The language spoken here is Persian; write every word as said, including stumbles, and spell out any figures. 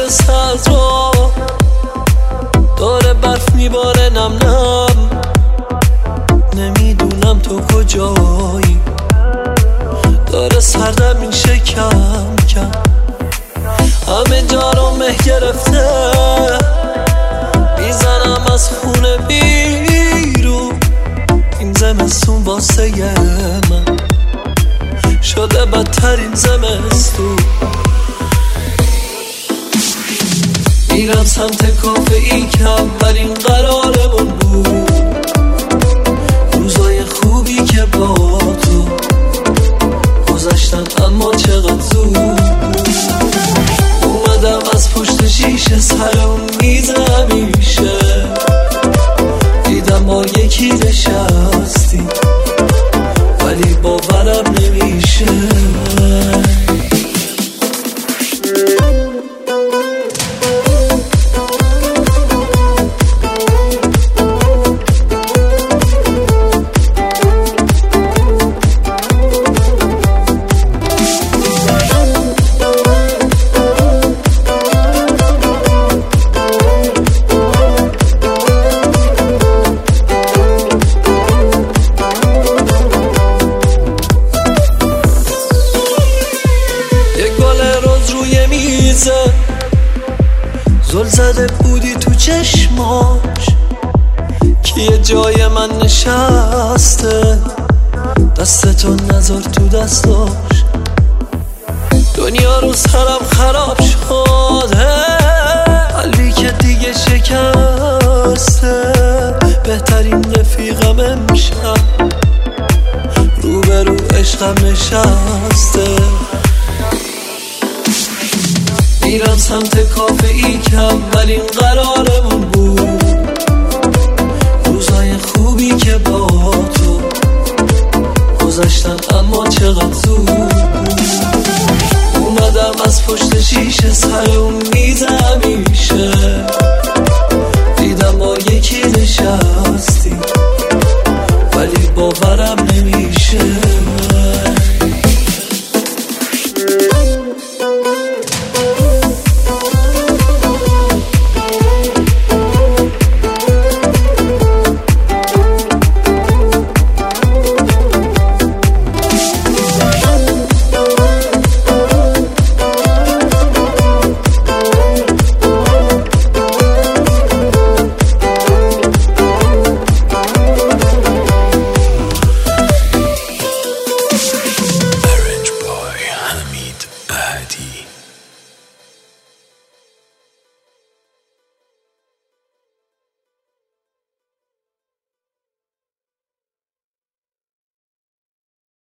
صدرا داره برف میباره نم نم، نمیدونم تو کجایی، داره سردم میشه کم کم، همه جا رو مه گرفته، میزنم از خونه بیرون، این زمستون واسه من شده بدترین زمستون. میرم سمت کافه ای که اولین قرارمون بود، روزای خوبی که با تو گذشتن اما چقدر زود بود. اومدم از پشت شیشه سرم میز همیشه، دیدم ما یکی نشستی ولی باورم نمیشه. زل زده بودی تو چشماش که یه جای من نشسته، دستتو نذار تو دستاش، دنیا رو سرم خراب شده، قلبی که دیگه شکسته، بهترین رفیقم امشب روبرو عشقم نشسته. میرم سمت کافه ای که اولین قرارمون بود، روزای خوبی که با